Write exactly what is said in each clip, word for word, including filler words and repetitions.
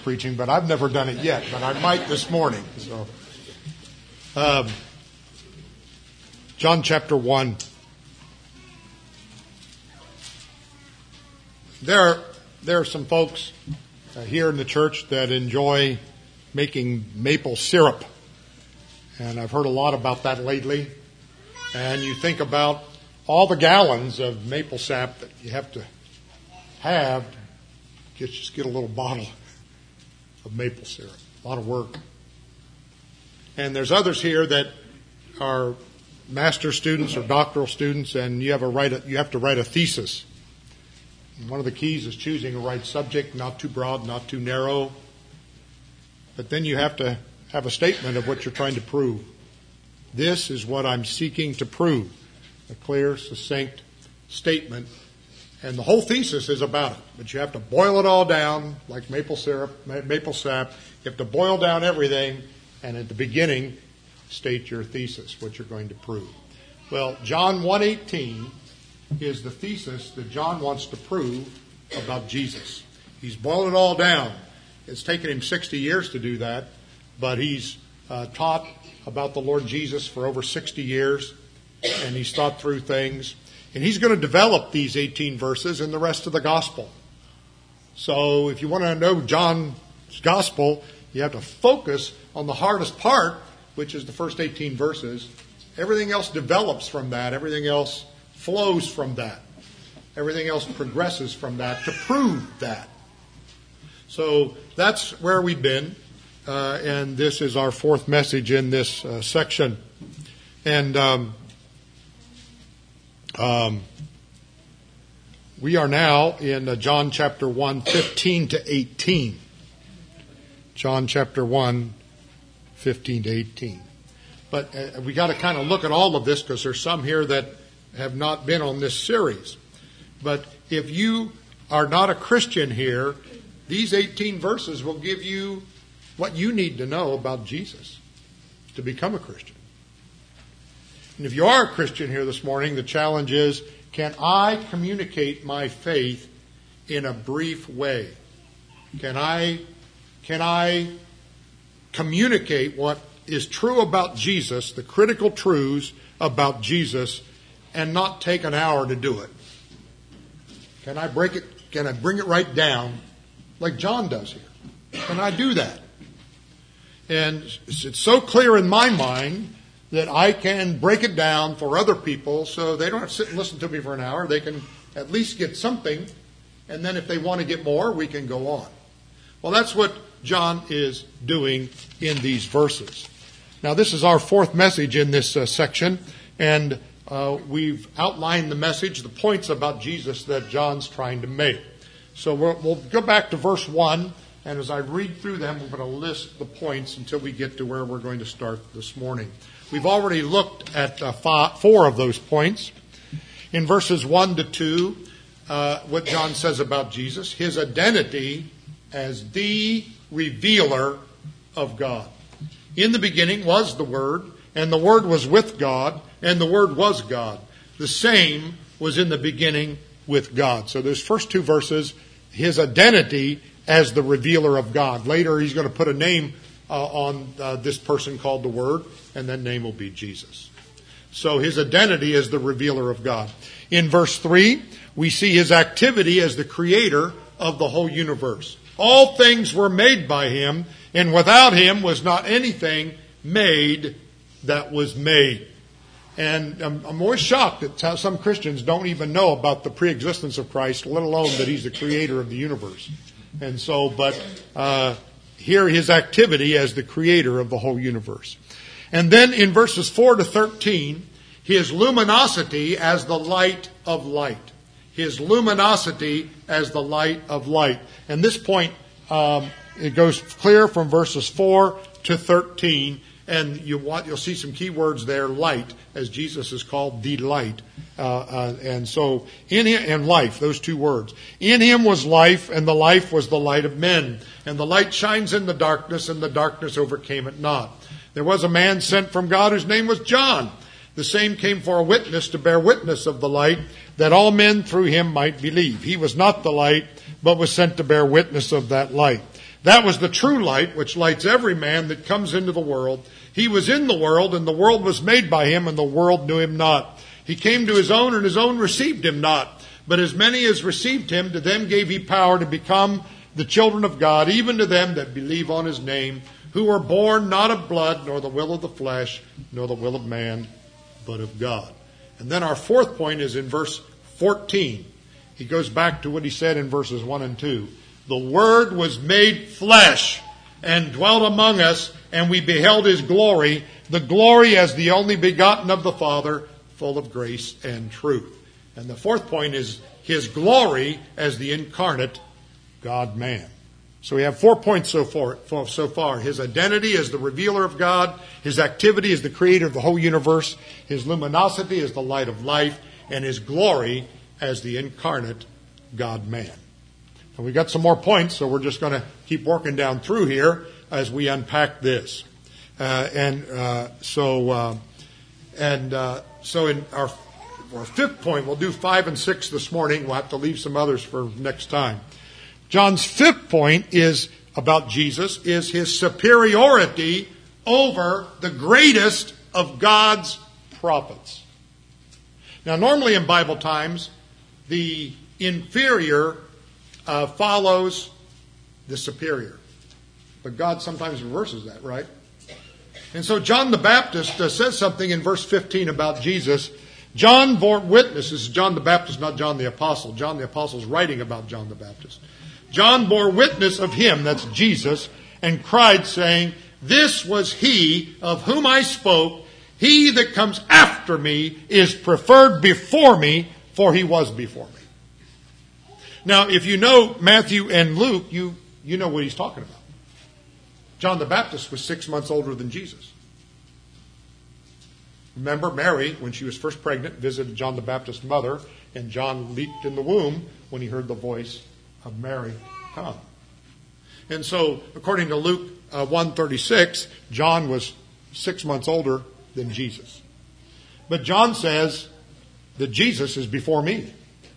preaching, but I've never done it yet, but I might this morning. So, um, John chapter one. There, there are some folks uh, here in the church that enjoy making maple syrup. And I've heard a lot about that lately. And you think about all the gallons of maple sap that you have to have to just get a little bottle of maple syrup. A lot of work. And there's others here that are master students or doctoral students, and you have a write a, you have to write a thesis. And one of the keys is choosing a right subject, not too broad, not too narrow. But then you have to have a statement of what you're trying to prove. This is what I'm seeking to prove. A clear, succinct statement. And the whole thesis is about it. But you have to boil it all down, like maple syrup, maple sap. You have to boil down everything, and at the beginning, state your thesis, what you're going to prove. Well, John one eighteen is the thesis that John wants to prove about Jesus. He's boiled it all down. It's taken him sixty years to do that, but he's uh, taught about the Lord Jesus for over sixty years, and he's thought through things. And he's going to develop these eighteen verses in the rest of the gospel. So if you want to know John's gospel, you have to focus on the hardest part, which is the first eighteen verses. Everything else develops from that. Everything else flows from that. Everything else progresses from that to prove that. So that's where we've been. Uh, and this is our fourth message in this uh, section. And um, um, we are now in uh, John chapter one, fifteen to eighteen. John chapter one, fifteen to eighteen. But uh, we got to kind of look at all of this because there's some here that have not been on this series. But if you are not a Christian here, these eighteen verses will give you what you need to know about Jesus to become a Christian. And if you are a Christian here this morning, the challenge is, can I communicate my faith in a brief way? Can I, can I communicate what is true about Jesus, the critical truths about Jesus, and not take an hour to do it? Can I break it? Can I bring it right down like John does here? Can I do that? And it's so clear in my mind that I can break it down for other people so they don't have to sit and listen to me for an hour. They can at least get something, and then if they want to get more, we can go on. Well, that's what John is doing in these verses. Now, this is our fourth message in this uh, section, and uh, we've outlined the message, the points about Jesus that John's trying to make. So we'll, we'll go back to verse one, and as I read through them, we're going to list the points until we get to where we're going to start this morning. We've already looked at uh, five, four of those points. In verses one to two, uh, what John says about Jesus, his identity as the revealer of God. In the beginning was the Word, and the Word was with God, and the Word was God. The same was in the beginning with God. So those first two verses, his identity as the revealer of God. Later he's going to put a name uh, on uh, this person called the Word, and that name will be Jesus. So his identity as the revealer of God. In verse three, we see his activity as the creator of the whole universe. All things were made by him, and without him was not anything made that was made. And I'm, I'm always shocked that how some Christians don't even know about the preexistence of Christ, let alone that he's the creator of the universe. And so, but uh, here his activity as the creator of the whole universe. And then in verses four to thirteen, his luminosity as the light of light. His luminosity as the light of light. And this point, um, it goes clear from verses four to thirteen. And you want, you'll see some key words there, light, as Jesus is called the light. Uh, uh, and so, in him, and life, those two words. In him was life, and the life was the light of men. And the light shines in the darkness, and the darkness overcame it not. There was a man sent from God whose name was John. The same came for a witness to bear witness of the light, that all men through him might believe. He was not the light, but was sent to bear witness of that light. That was the true light, which lights every man that comes into the world. He was in the world, and the world was made by him, and the world knew him not. He came to his own, and his own received him not. But as many as received him, to them gave he power to become the children of God, even to them that believe on his name, who were born not of blood, nor the will of the flesh, nor the will of man, but of God. And then our fourth point is in verse fourteen. He goes back to what he said in verses one and two. The Word was made flesh and dwelt among us, and we beheld his glory, the glory as the only begotten of the Father, full of grace and truth. And the fourth point is his glory as the incarnate God-man. So we have four points so far, so far. His identity as the revealer of God, his activity as the creator of the whole universe, his luminosity as the light of life, and his glory as the incarnate God-man. And we've got some more points, so we're just going to keep working down through here as we unpack this. Uh, and uh, so, uh, and uh, so in our, our fifth point, we'll do five and six this morning. We'll have to leave some others for next time. John's fifth point is about Jesus, is his superiority over the greatest of God's prophets. Now, normally in Bible times, the inferior uh, follows the superior. But God sometimes reverses that, right? And so John the Baptist uh, says something in verse fifteen about Jesus. John bore witness. This is John the Baptist, not John the Apostle. John the Apostle is writing about John the Baptist. John bore witness of him, that's Jesus, and cried, saying, "This was he of whom I spoke. He that comes after me is preferred before me, for he was before me." Now, if you know Matthew and Luke, you, you know what he's talking about. John the Baptist was six months older than Jesus. Remember, Mary, when she was first pregnant, visited John the Baptist's mother, and John leaped in the womb when he heard the voice of Mary come. And so, according to Luke uh, one thirty-six, John was six months older than Jesus. But John says that Jesus is before me.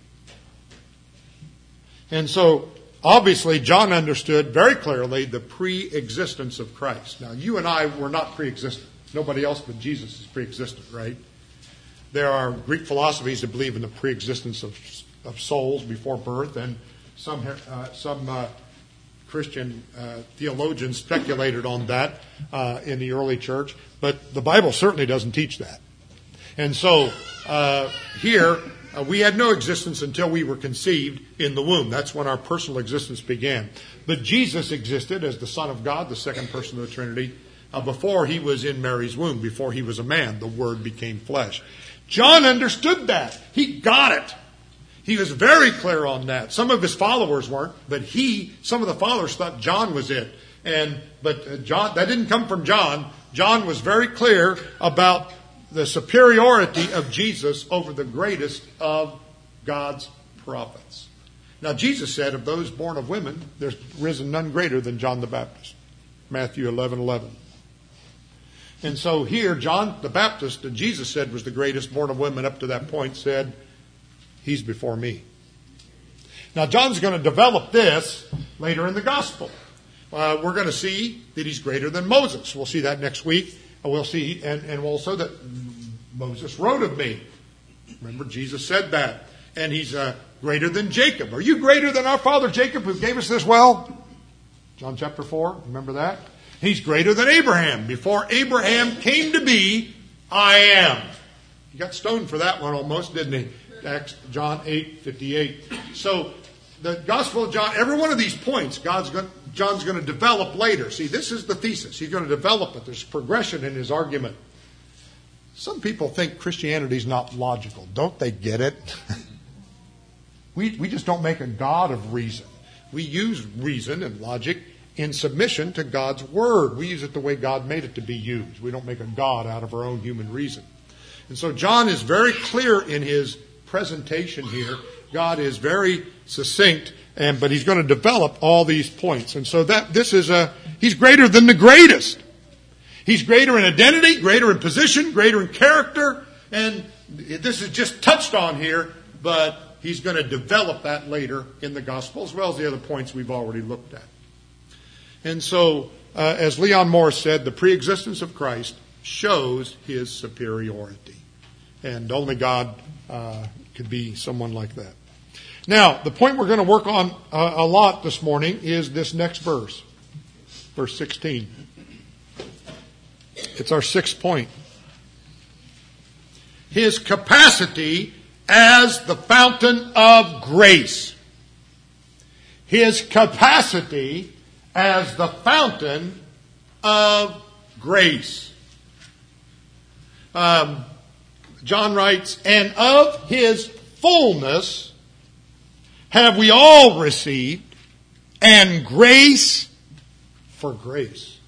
And so, obviously, John understood very clearly the pre-existence of Christ. Now, you and I were not pre-existent. Nobody else but Jesus is pre-existent, right? There are Greek philosophies that believe in the pre-existence of, of souls before birth, and some uh, some uh, Christian uh, theologians speculated on that uh, in the early church. But the Bible certainly doesn't teach that. And so uh, here, uh, we had no existence until we were conceived in the womb. That's when our personal existence began. But Jesus existed as the Son of God, the second person of the Trinity, uh, before he was in Mary's womb, before he was a man. The Word became flesh. John understood that. He got it. He was very clear on that. Some of his followers weren't, but he, some of the followers thought John was it. And but uh, John, that didn't come from John. John was very clear about the superiority of Jesus over the greatest of God's prophets. Now, Jesus said, of those born of women, there's risen none greater than John the Baptist. Matthew eleven eleven. And so here, John the Baptist, that Jesus said was the greatest born of women up to that point, said, he's before me. Now, John's going to develop this later in the gospel. Uh, we're going to see that he's greater than Moses. We'll see that next week. We'll see, and, and also that Moses wrote of me. Remember, Jesus said that. And he's uh, greater than Jacob. Are you greater than our father Jacob, who gave us this well? John chapter four, remember that? He's greater than Abraham. Before Abraham came to be, I am. He got stoned for that one almost, didn't he? Acts, John eight fifty-eight. So the Gospel of John, every one of these points, God's going, John's going to develop later. See, this is the thesis. He's going to develop it. There's progression in his argument. Some people think Christianity is not logical. Don't they get it? we, we just don't make a God of reason. We use reason and logic in submission to God's Word. We use it the way God made it to be used. We don't make a God out of our own human reason. And so John is very clear in his presentation here. God is very succinct, and but he's going to develop all these points. And so that this is a he's greater than the greatest. He's greater in identity, greater in position, greater in character, and this is just touched on here, but he's going to develop that later in the gospel, as well as the other points we've already looked at. And so, uh, as Leon Morris said, the preexistence of Christ shows his superiority. And only God uh, could be someone like that. Now, the point we're going to work on uh, a lot this morning is this next verse, verse sixteen. It's our sixth point. His capacity as the fountain of grace. His capacity as the fountain of grace. Um, John writes, and of his fullness have we all received, and grace for grace.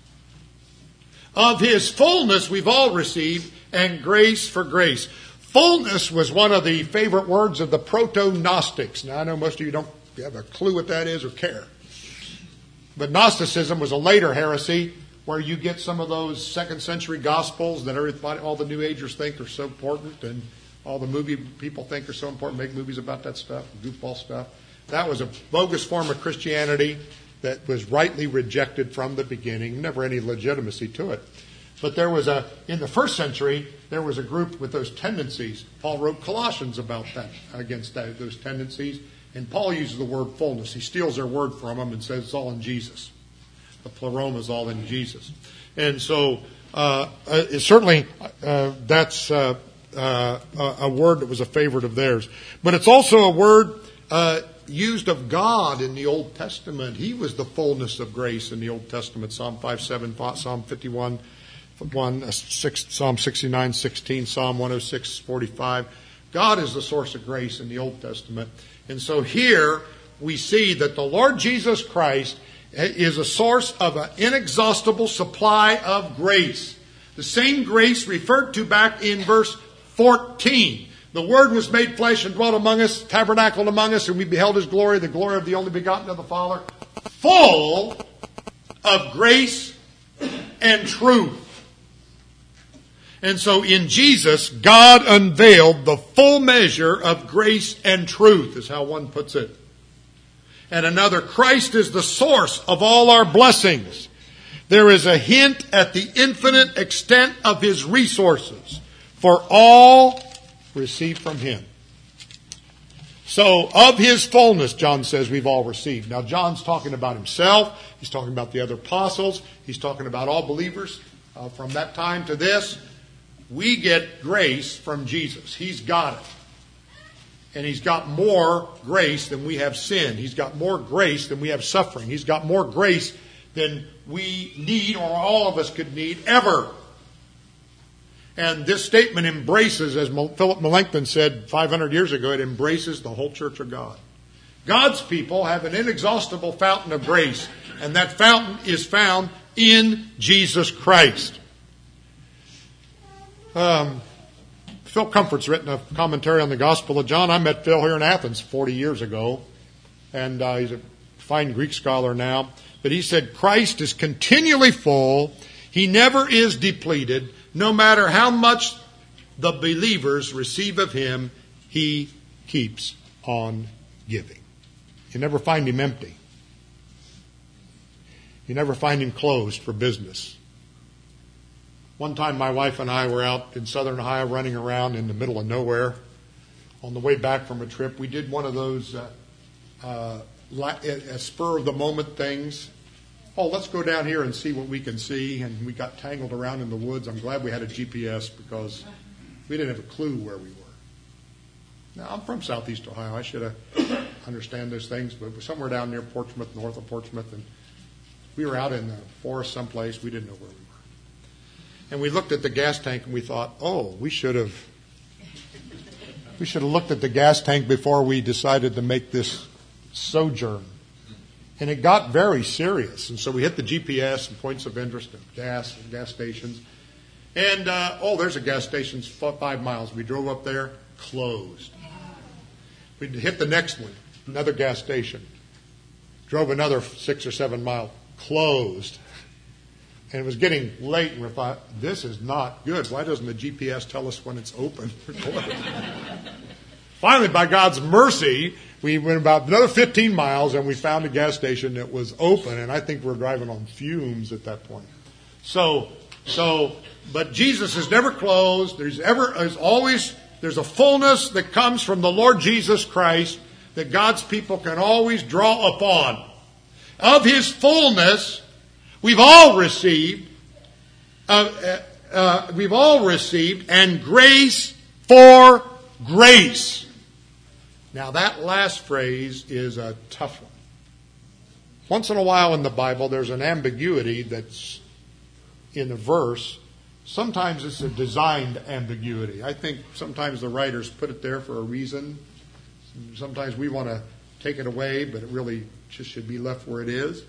Of his fullness we've all received, and grace for grace. Fullness was one of the favorite words of the proto-Gnostics. Now, I know most of you don't have a clue what that is or care. But Gnosticism was a later heresy where you get some of those second century gospels that everybody, all the New Agers think are so important, and all the movie people think are so important, make movies about that stuff, goofball stuff. That was a bogus form of Christianity that was rightly rejected from the beginning, never any legitimacy to it. But there was a, in the first century, there was a group with those tendencies. Paul wrote Colossians about that, against that, those tendencies. And Paul uses the word fullness. He steals their word from them and says it's all in Jesus. The pleroma is all in Jesus. And so, uh, uh, certainly, uh, that's uh, uh, a word that was a favorite of theirs. But it's also a word uh, used of God in the Old Testament. He was the fullness of grace in the Old Testament. Psalm five seven, Psalm fifty-one, one, six, Psalm sixty-nine, sixteen, Psalm one oh six, forty-five. God is the source of grace in the Old Testament. And so here we see that the Lord Jesus Christ is a source of an inexhaustible supply of grace. The same grace referred to back in verse fourteen. The Word was made flesh and dwelt among us, tabernacled among us, and we beheld His glory, the glory of the only begotten of the Father, full of grace and truth. And so in Jesus, God unveiled the full measure of grace and truth, is how one puts it. And another, Christ is the source of all our blessings. There is a hint at the infinite extent of His resources for all received from Him. So, of His fullness, John says, we've all received. Now, John's talking about himself. He's talking about the other apostles. He's talking about all believers uh, from that time to this. We get grace from Jesus. He's got it. And He's got more grace than we have sin. He's got more grace than we have suffering. He's got more grace than we need, or all of us could need, ever. And this statement embraces, as Philip Melanchthon said five hundred years ago, it embraces the whole church of God. God's people have an inexhaustible fountain of grace, and that fountain is found in Jesus Christ. Um, Phil Comfort's written a commentary on the Gospel of John. I met Phil here in Athens forty years ago, and uh, he's a fine Greek scholar now. But he said, Christ is continually full. He never is depleted. No matter how much the believers receive of Him, He keeps on giving. You never find Him empty. You never find Him closed for business. One time my wife and I were out in southern Ohio running around in the middle of nowhere. On the way back from a trip, we did one of those uh, uh, spur-of-the-moment things. Oh, let's go down here and see what we can see. And we got tangled around in the woods. I'm glad we had a G P S because we didn't have a clue where we were. Now, I'm from southeast Ohio. I should have understand those things. But we're somewhere down near Portsmouth, north of Portsmouth. And we were out in the forest someplace. We didn't know where we were. And we looked at the gas tank and we thought, oh, we should have we should have looked at the gas tank before we decided to make this sojourn. And it got very serious. And so we hit the G P S and points of interest of gas and gas stations. And, uh, oh, there's a gas station five miles. We drove up there, closed. We hit the next one, another gas station. Drove another six or seven miles, closed. And it was getting late, and we thought, this is not good. Why doesn't the G P S tell us when it's open or closed? Finally, by God's mercy, we went about another fifteen miles and we found a gas station that was open, and I think we're driving on fumes at that point. So, so, but Jesus is never closed. There's ever, there's always, there's a fullness that comes from the Lord Jesus Christ that God's people can always draw upon. Of His fullness, we've all received, uh, uh, uh, we've all received, and grace for grace. Now that last phrase is a tough one. Once in a while in the Bible, there's an ambiguity that's in a verse. Sometimes it's a designed ambiguity. I think sometimes the writers put it there for a reason. Sometimes we want to take it away, but it really just should be left where it is.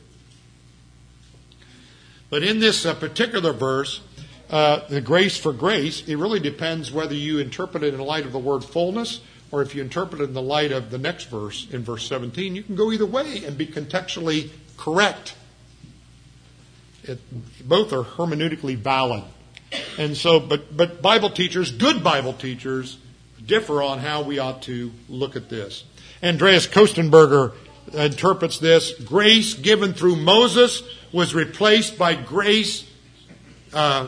But in this uh, particular verse, uh, the grace for grace, it really depends whether you interpret it in light of the word fullness or if you interpret it in the light of the next verse, in verse seventeen. You can go either way and be contextually correct. It, both are hermeneutically valid. And so, but, but Bible teachers, good Bible teachers, differ on how we ought to look at this. Andreas Kostenberger interprets this: grace given through Moses was replaced by grace, uh,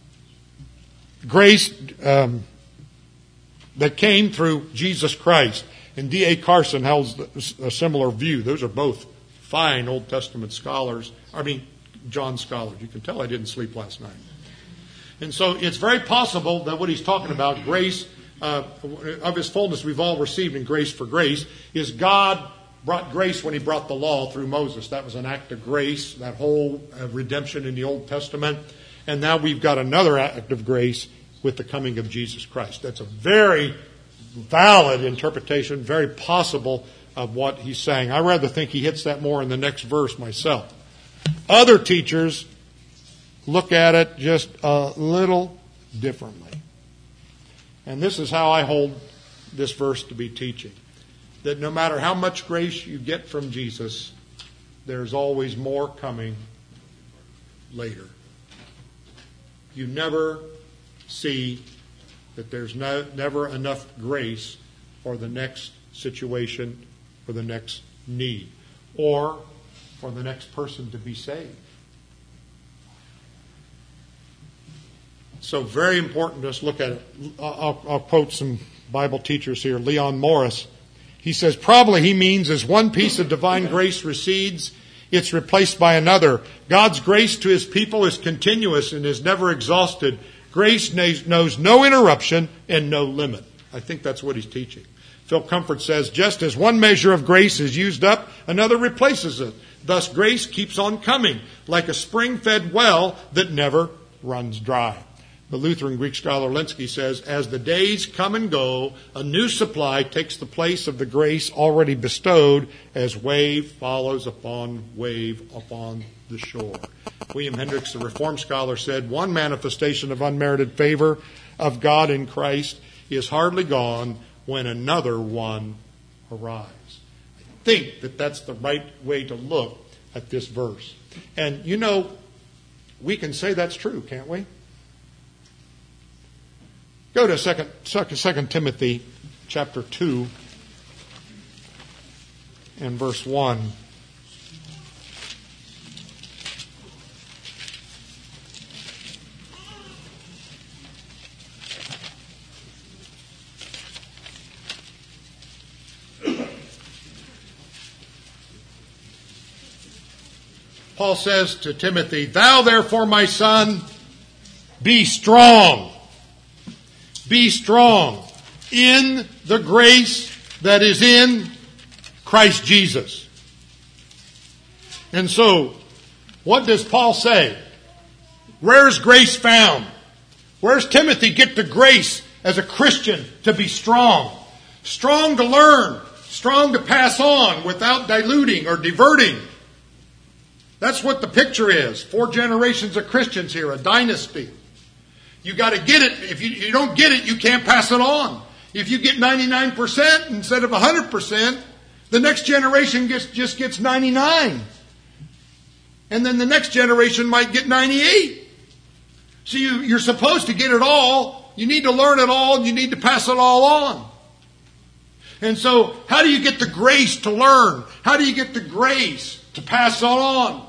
grace um, that came through Jesus Christ. And D A Carson holds a similar view. Those are both fine Old Testament scholars. I mean, John scholars. You can tell I didn't sleep last night. And so it's very possible that what he's talking about, grace uh, of His fullness we've all received in grace for grace, is God brought grace when He brought the law through Moses. That was an act of grace, that whole uh, redemption in the Old Testament. And now we've got another act of grace with the coming of Jesus Christ. That's a very valid interpretation, very possible of what he's saying. I rather think he hits that more in the next verse myself. Other teachers look at it just a little differently. And this is how I hold this verse to be teaching. That no matter how much grace you get from Jesus, there's always more coming later. You never see that there's no, never enough grace for the next situation, for the next need, or for the next person to be saved. So very important to us look at it. I'll, I'll quote some Bible teachers here. Leon Morris, he says, probably he means as one piece of divine grace recedes, it's replaced by another. God's grace to His people is continuous and is never exhausted. Grace knows no interruption and no limit. I think that's what he's teaching. Phil Comfort says, just as one measure of grace is used up, another replaces it. Thus grace keeps on coming, like a spring-fed well that never runs dry. The Lutheran Greek scholar Linsky says, as the days come and go, a new supply takes the place of the grace already bestowed as wave follows upon wave upon the shore. William Hendricks, the Reformed scholar, said, one manifestation of unmerited favor of God in Christ is hardly gone when another one arrives. I think that that's the right way to look at this verse. And, you know, we can say that's true, can't we? Go to second, second Timothy chapter two and verse one. Paul says to Timothy, thou therefore, my son, be strong. Be strong in the grace that is in Christ Jesus. And so, what does Paul say? Where's grace found? Where's Timothy get the grace as a Christian to be strong? Strong to learn, strong to pass on without diluting or diverting. That's what the picture is. Four generations of Christians here, a dynasty. You got to get it. If you, you don't get it, you can't pass it on. If you get ninety-nine percent instead of one hundred percent, the next generation gets, just gets ninety-nine. And then the next generation might get ninety-eight. So you, you're supposed to get it all. You need to learn it all, and you need to pass it all on. And so, how do you get the grace to learn? How do you get the grace to pass on?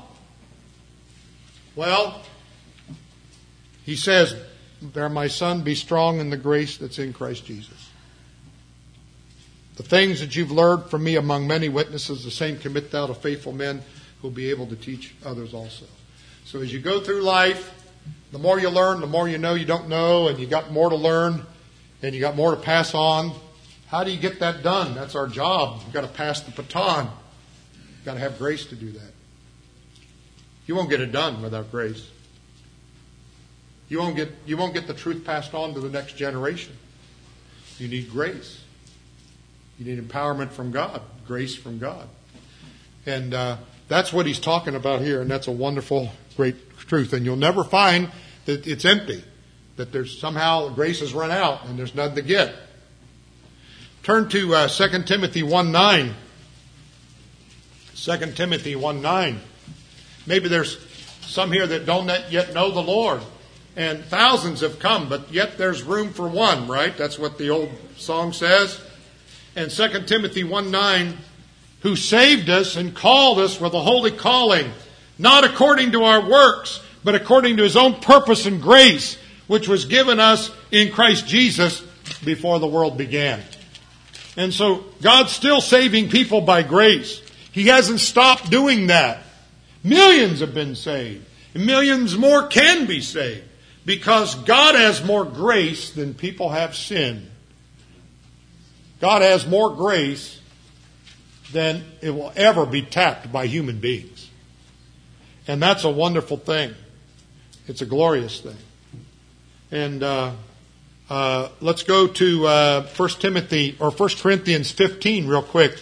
Well, he says, "There, my son, be strong in the grace that's in Christ Jesus. The things that you've learned from me among many witnesses, the same commit thou to faithful men who will be able to teach others also." So as you go through life, the more you learn, the more you know you don't know, and you got more to learn, and you got more to pass on. How do you get that done? That's our job. You've got to pass the baton. You've got to have grace to do that. You won't get it done without grace. You won't get, you won't get the truth passed on to the next generation. You need grace. You need empowerment from God, grace from God. And uh, that's what he's talking about here, and that's a wonderful, great truth. And you'll never find that it's empty, that there's somehow grace has run out and there's nothing to get. Turn to uh, Second Timothy one nine. Second Timothy one nine. Maybe there's some here that don't yet know the Lord. And thousands have come, but yet there's room for one, right? That's what the old song says. And Second Timothy one nine, who saved us and called us with a holy calling, not according to our works, but according to his own purpose and grace, which was given us in Christ Jesus before the world began. And so God's still saving people by grace. He hasn't stopped doing that. Millions have been saved. And millions more can be saved. Because God has more grace than people have sin. God has more grace than it will ever be tapped by human beings. And that's a wonderful thing. It's a glorious thing. And uh, uh, let's go to uh, First Timothy or First Corinthians fifteen real quick.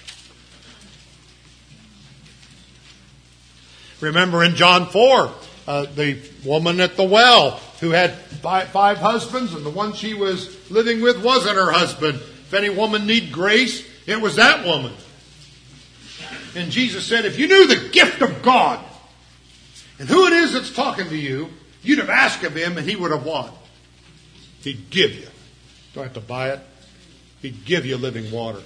Remember in John four, uh, the woman at the well who had five, five husbands, and the one she was living with wasn't her husband. If any woman need grace, it was that woman. And Jesus said, if you knew the gift of God and who it is that's talking to you, you'd have asked of him and he would have what? He'd give you. Don't have to buy it. He'd give you living water.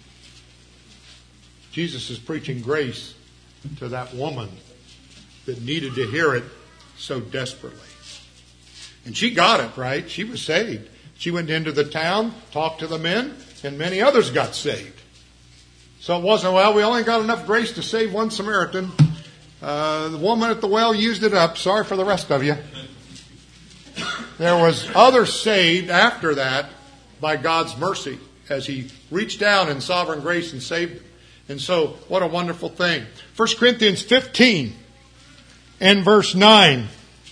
Jesus is preaching grace to that woman that needed to hear it so desperately. And she got it, right? She was saved. She went into the town, talked to the men, and many others got saved. So it wasn't, well, we only got enough grace to save one Samaritan. Uh, the woman at the well used it up. Sorry for the rest of you. There was others saved after that by God's mercy as he reached down in sovereign grace and saved them. And so, what a wonderful thing. First Corinthians fifteen and verse nine.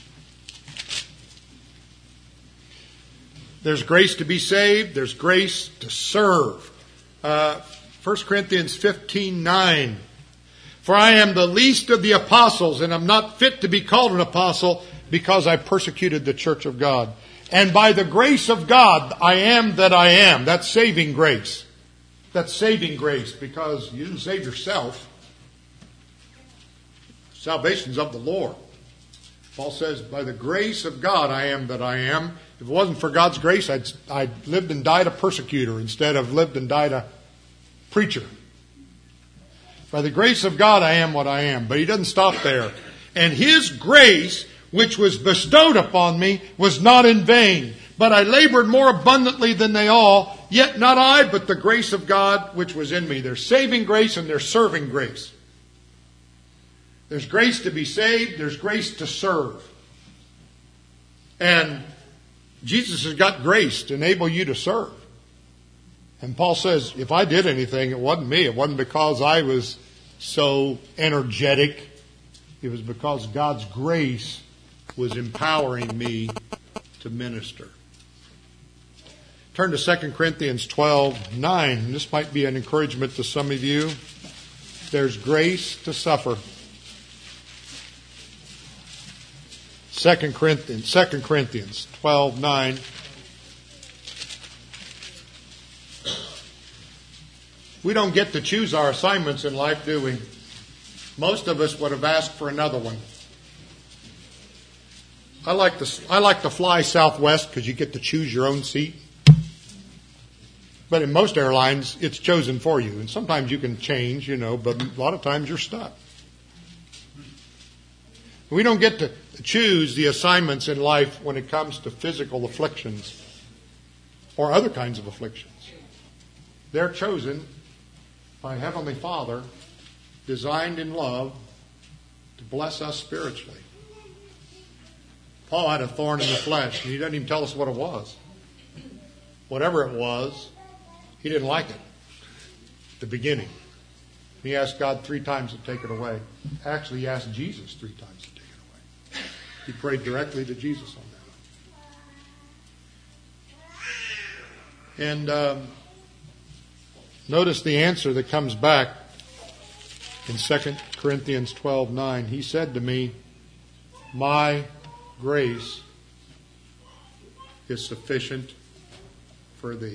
There's grace to be saved. There's grace to serve. Uh, First Corinthians fifteen nine. For I am the least of the apostles, and am not fit to be called an apostle, because I persecuted the church of God. And by the grace of God, I am that I am. That's saving grace. That's saving grace, because you didn't save yourself. Salvation's of the Lord. Paul says, by the grace of God, I am that I am. If it wasn't for God's grace, I'd, I'd lived and died a persecutor instead of lived and died a preacher. By the grace of God, I am what I am. But he doesn't stop there. And his grace, which was bestowed upon me, was not in vain. But I labored more abundantly than they all. Yet not I, but the grace of God, which was in me. There's saving grace and there's serving grace. There's grace to be saved. There's grace to serve. And Jesus has got grace to enable you to serve. And Paul says, if I did anything, it wasn't me. It wasn't because I was so energetic. It was because God's grace was empowering me to minister. Turn to Second Corinthians twelve nine. This might be an encouragement to some of you. There's grace to suffer. Second Corinthians, Second Corinthians twelve nine. We don't get to choose our assignments in life, do we? Most of us would have asked for another one. I like to I like to fly Southwest because you get to choose your own seat. But in most airlines, it's chosen for you. And sometimes you can change, you know, but a lot of times you're stuck. We don't get to choose the assignments in life when it comes to physical afflictions or other kinds of afflictions. They're chosen by Heavenly Father, designed in love to bless us spiritually. Paul had a thorn in the flesh, and he doesn't even tell us what it was. Whatever it was, he didn't like it at the beginning. He asked God three times to take it away. Actually, he asked Jesus three times to take it away. He prayed directly to Jesus on that. And um, notice the answer that comes back in Second Corinthians twelve nine. He said to me, "My grace is sufficient for thee."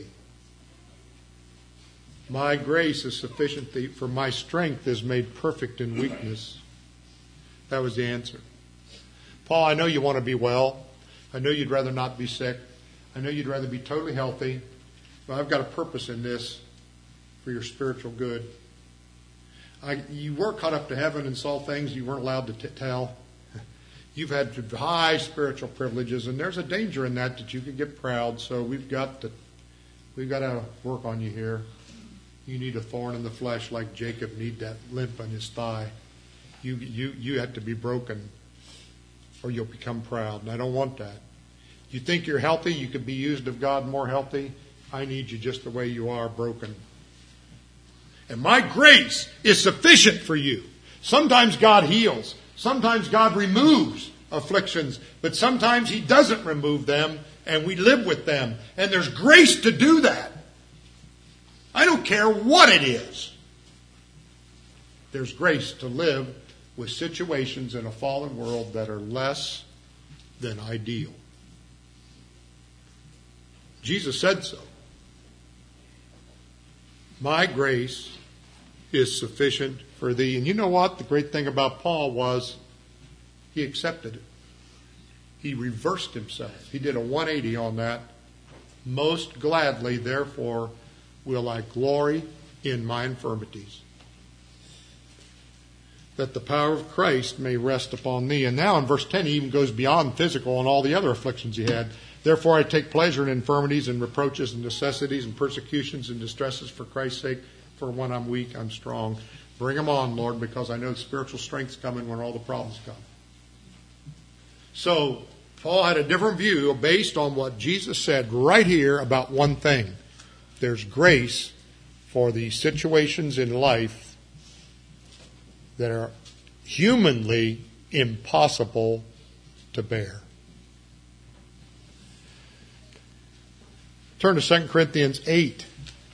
My grace is sufficient thee, for my strength is made perfect in weakness. That was the answer. Paul, I know you want to be well. I know you'd rather not be sick. I know you'd rather be totally healthy. But I've got a purpose in this for your spiritual good. I, you were caught up to heaven and saw things you weren't allowed to t- tell. You've had high spiritual privileges, and there's a danger in that that you could get proud. So we've got to, we've got to work on you here. You need a thorn in the flesh like Jacob need that limp on his thigh. You you you have to be broken or you'll become proud. And I don't want that. You think you're healthy, you could be used of God more healthy. I need you just the way you are, broken. And my grace is sufficient for you. Sometimes God heals. Sometimes God removes afflictions. But sometimes He doesn't remove them and we live with them. And there's grace to do that. I don't care what it is. There's grace to live with situations in a fallen world that are less than ideal. Jesus said so. My grace is sufficient for thee. And you know what? The great thing about Paul was he accepted it. He reversed himself. He did a one eighty on that. Most gladly, therefore, will I glory in my infirmities, that the power of Christ may rest upon thee. And now in verse ten, he even goes beyond physical and all the other afflictions he had. Therefore I take pleasure in infirmities and reproaches and necessities and persecutions and distresses for Christ's sake. For when I'm weak, I'm strong. Bring them on, Lord, because I know spiritual strength's coming when all the problems come. So Paul had a different view based on what Jesus said right here about one thing. There's grace for the situations in life that are humanly impossible to bear. Turn to Second Corinthians eight.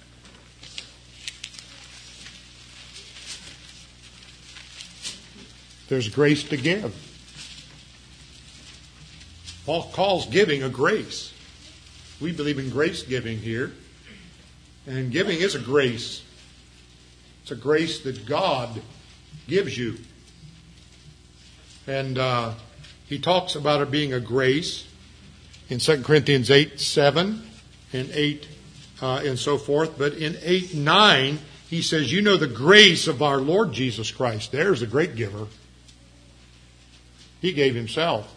There's grace to give. Paul calls giving a grace. We believe in grace giving here. And giving is a grace. It's a grace that God gives you. And uh, he talks about it being a grace in Second Corinthians eight seven and eight uh, and so forth. But in eight nine, he says, you know the grace of our Lord Jesus Christ. There's a great giver. He gave himself.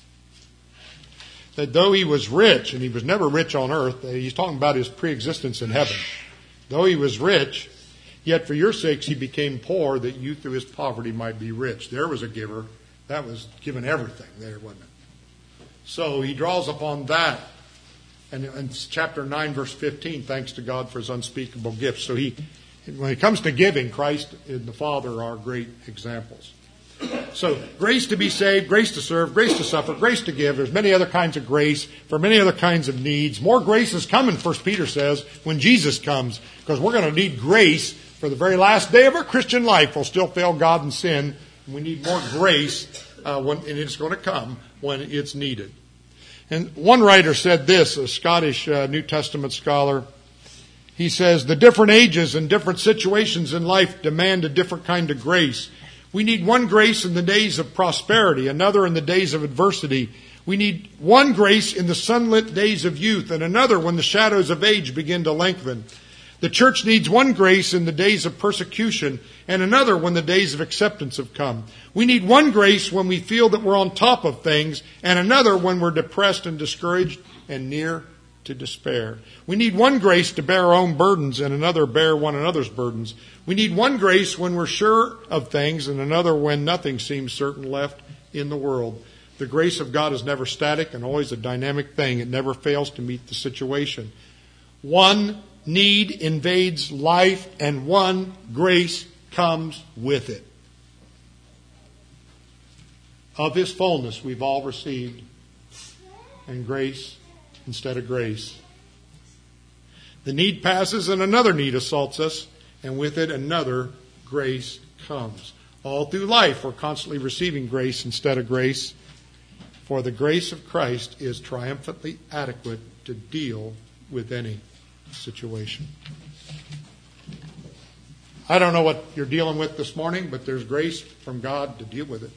That though he was rich, and he was never rich on earth, he's talking about his preexistence in heaven. Though he was rich, yet for your sakes he became poor, that you through his poverty might be rich. There was a giver. That was given everything there, wasn't it? So he draws upon that. And in chapter nine, verse fifteen, thanks to God for his unspeakable gifts. So he, when it comes to giving, Christ and the Father are great examples. So, grace to be saved, grace to serve, grace to suffer, grace to give. There's many other kinds of grace for many other kinds of needs. More grace is coming, First Peter says, when Jesus comes. Because we're going to need grace for the very last day of our Christian life. We'll still fail God and sin. We need more grace, uh, when, and it's going to come when it's needed. And one writer said this, a Scottish uh, New Testament scholar. He says, the different ages and different situations in life demand a different kind of grace. We need one grace in the days of prosperity, another in the days of adversity. We need one grace in the sunlit days of youth, and another when the shadows of age begin to lengthen. The church needs one grace in the days of persecution, and another when the days of acceptance have come. We need one grace when we feel that we're on top of things, and another when we're depressed and discouraged and near to despair. We need one grace to bear our own burdens, and another bear one another's burdens. We need one grace when we're sure of things, and another when nothing seems certain left in the world. The grace of God is never static and always a dynamic thing. It never fails to meet the situation. One need invades life, and one grace comes with it. Of His fullness we've all received, and grace instead of grace. The need passes and another need assaults us, and with it another grace comes. All through life we're constantly receiving grace instead of grace, for the grace of Christ is triumphantly adequate to deal with any situation. I don't know what you're dealing with this morning, but there's grace from God to deal with it.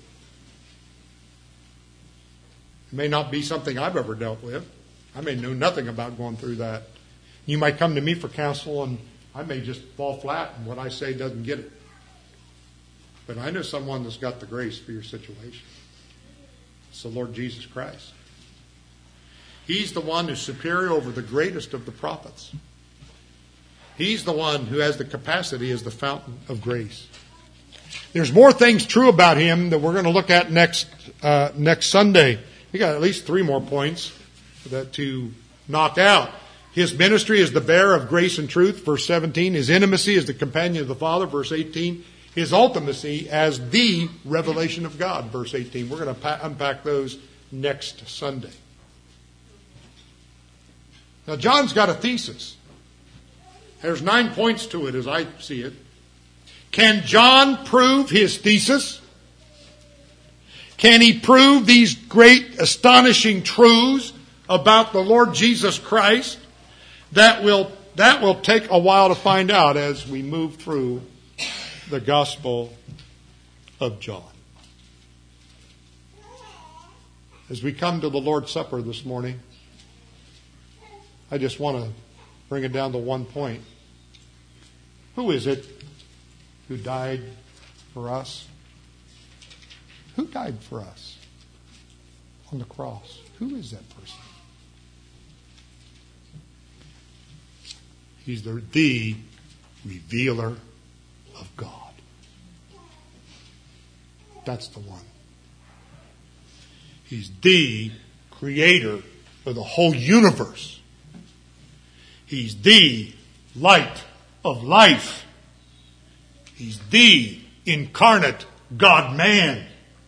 It may not be something I've ever dealt with. I may know nothing about going through that. You might come to me for counsel, and I may just fall flat, and what I say doesn't get it. But I know someone that's got the grace for your situation. It's the Lord Jesus Christ. He's the one who's superior over the greatest of the prophets. He's the one who has the capacity as the fountain of grace. There's more things true about Him that we're going to look at next uh, next Sunday. We got at least three more points that to knock out. His ministry is the bearer of grace and truth, verse seventeen. His intimacy is the companion of the Father, verse eighteen. His ultimacy as the revelation of God, verse eighteen. We're going to unpack those next Sunday. Now, John's got a thesis. There's nine points to it as I see it. Can John prove his thesis? Can he prove these great, astonishing truths about the Lord Jesus Christ? That will, that will take a while to find out as we move through the Gospel of John. As we come to the Lord's Supper this morning, I just want to bring it down to one point. Who is it who died for us? Who died for us on the cross? Who is that person? He's the, the revealer of God. That's the one. He's the creator of the whole universe. He's the light of life. He's the incarnate God-man.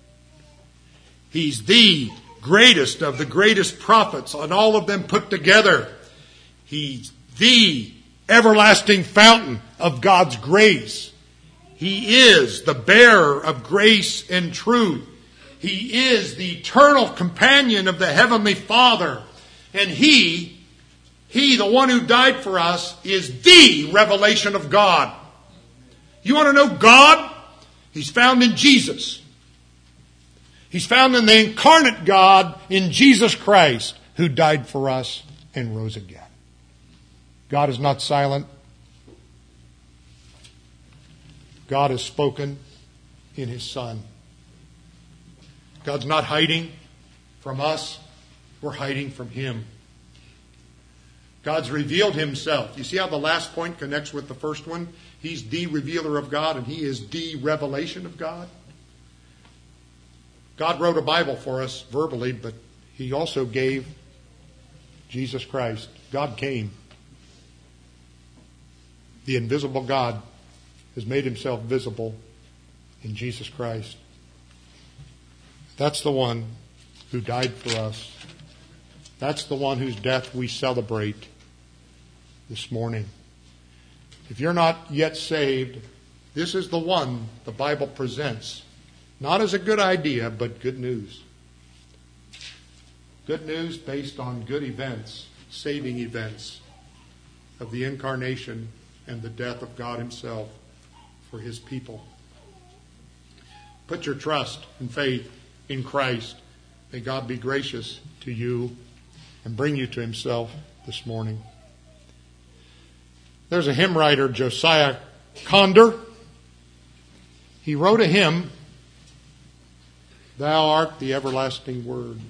He's the greatest of the greatest prophets, and all of them put together. He's the everlasting fountain of God's grace. He is the bearer of grace and truth. He is the eternal companion of the Heavenly Father. And He He, the one who died for us, is the revelation of God. You want to know God? He's found in Jesus. He's found in the incarnate God, in Jesus Christ, who died for us and rose again. God is not silent. God has spoken in His Son. God's not hiding from us. We're hiding from Him. God's revealed Himself. You see how the last point connects with the first one? He's the revealer of God, and He is the revelation of God. God wrote a Bible for us verbally, but He also gave Jesus Christ. God came. The invisible God has made Himself visible in Jesus Christ. That's the one who died for us. That's the one whose death we celebrate this morning. If you're not yet saved, this is the one the Bible presents. Not as a good idea, but good news. Good news based on good events, saving events of the incarnation and the death of God Himself for His people. Put your trust and faith in Christ. May God be gracious to you and bring you to himself this morning. There's a hymn writer, Josiah Conder. He wrote a hymn, Thou art the everlasting Word.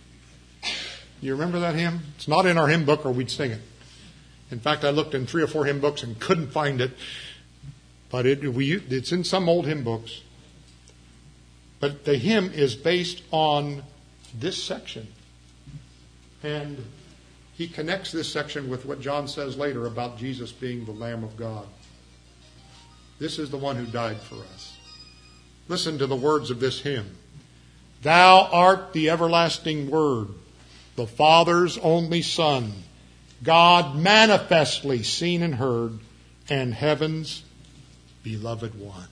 You remember that hymn? It's not in our hymn book or we'd sing it. In fact, I looked in three or four hymn books and couldn't find it. But it, we, it's in some old hymn books. But the hymn is based on this section. And he connects this section with what John says later about Jesus being the Lamb of God. This is the one who died for us. Listen to the words of this hymn. Thou art the everlasting Word, the Father's only Son, God manifestly seen and heard, and heaven's beloved one.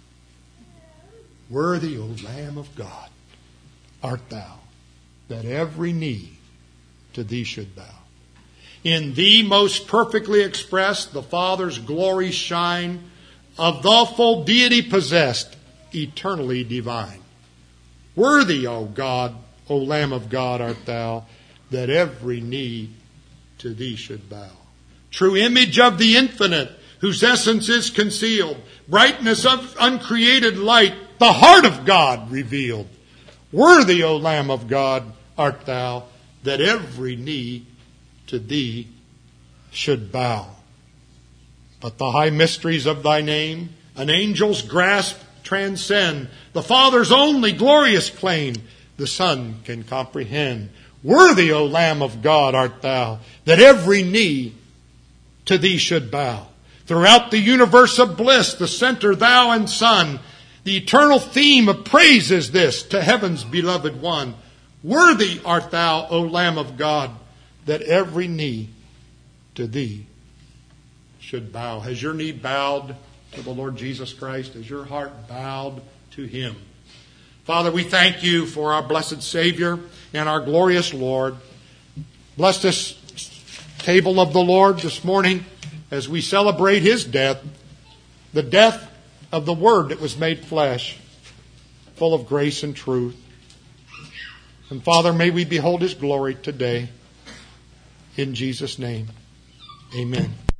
Worthy, O Lamb of God, art thou, that every knee to thee should bow. In thee most perfectly expressed, the Father's glories shine, of the full deity possessed, eternally divine. Worthy, O God, O Lamb of God, art thou, that every knee to thee should bow. True image of the infinite, whose essence is concealed, brightness of uncreated light, the heart of God revealed. Worthy, O Lamb of God, art thou, that every knee to thee should bow. But the high mysteries of thy name, an angel's grasp transcend. The Father's only glorious claim, the Son can comprehend. Worthy, O Lamb of God, art thou, that every knee to thee should bow. Throughout the universe of bliss, the center thou and Son, the eternal theme of praise is this, to heaven's beloved one. Worthy art thou, O Lamb of God, that every knee to thee should bow. Has your knee bowed to the Lord Jesus Christ? Has your heart bowed to him? Father, we thank you for our blessed Savior and our glorious Lord. Bless this table of the Lord this morning as we celebrate his death, the death of the Word that was made flesh, full of grace and truth. And Father, may we behold his glory today. In Jesus' name, amen.